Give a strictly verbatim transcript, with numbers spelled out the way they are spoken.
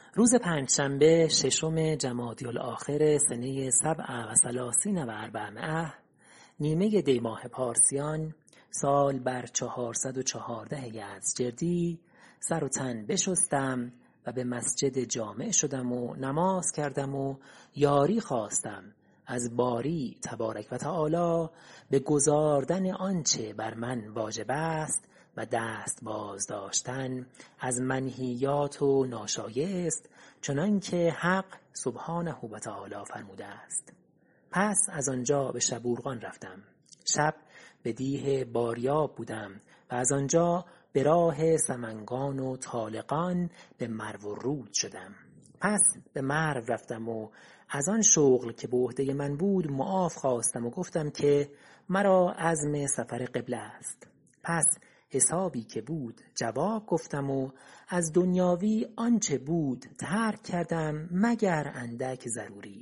روز پنجشنبه ششم جمادی الآخر سنه سبع و ثلاثین و اربعمایه نیمه دی ماه پارسیان سال بر چهارصد و چهارده یزدجردی سر و تن بشستم و به مسجد جامع شدم و نماز کردم و یاری خواستم از باری تبارک و تعالی به گزاردن آنچه بر من واجب است و دست باز داشتن از منهیات و ناشایست، چنان که حق سبحانه و تعالی فرموده است. پس از آنجا به شبورغان رفتم. شب به دیه باریاب بودم و از آنجا به راه سمنگان و طالقان به مرو الرود شدم. پس به مرو رفتم و از آن شغل که به عهده من بود معاف خواستم و گفتم که مرا عزم سفر قبله است. پس حسابی که بود جواب گفتم و از دنیاوی آنچه بود ترک کردم مگر اندک ضروری.